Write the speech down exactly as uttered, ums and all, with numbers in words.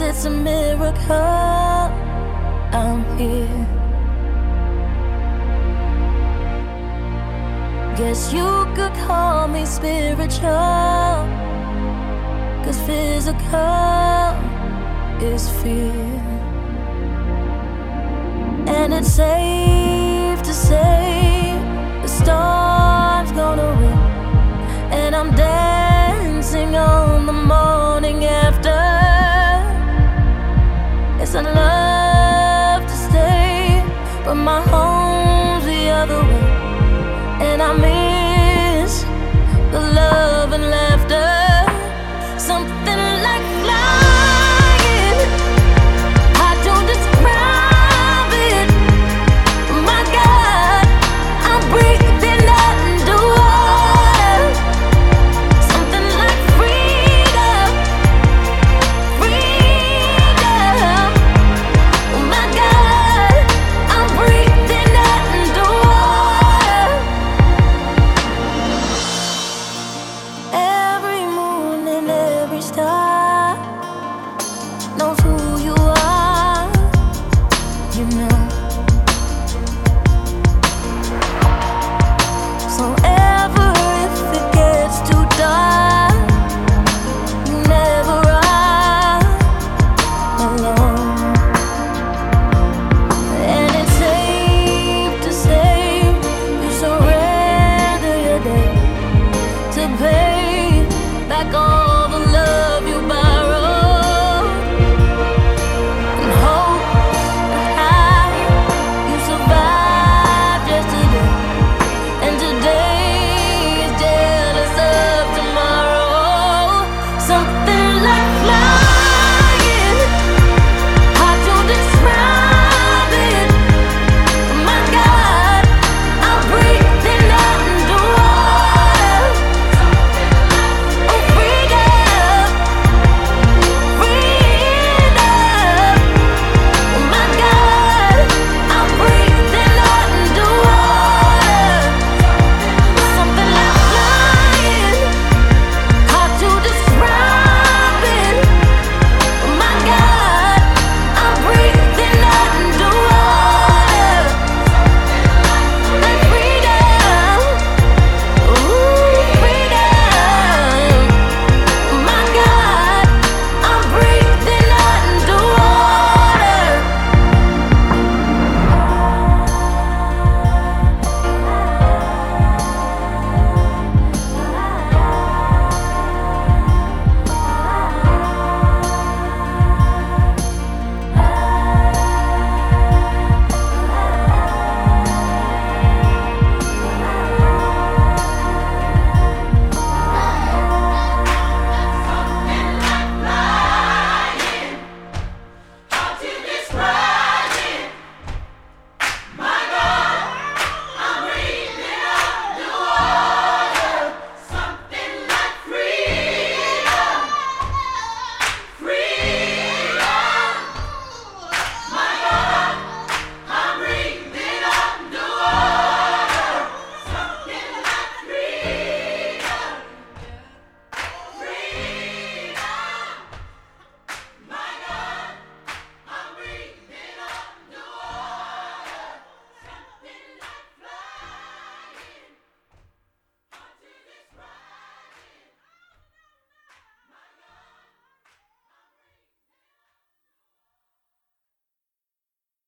it's a miracle I'm here. Guess you could call me spiritual, 'cause physical is fear. And it's safe to say the storm's gonna win, and I'm dancing on the morning after. Yes, I'd love to stay, but my home's the other way, and I miss the love and laughter. Something like flying, I don't describe it. My God, I'm breathing underwater. Something like freedom, freedom. My God, I'm breathing underwater. Every moon and every star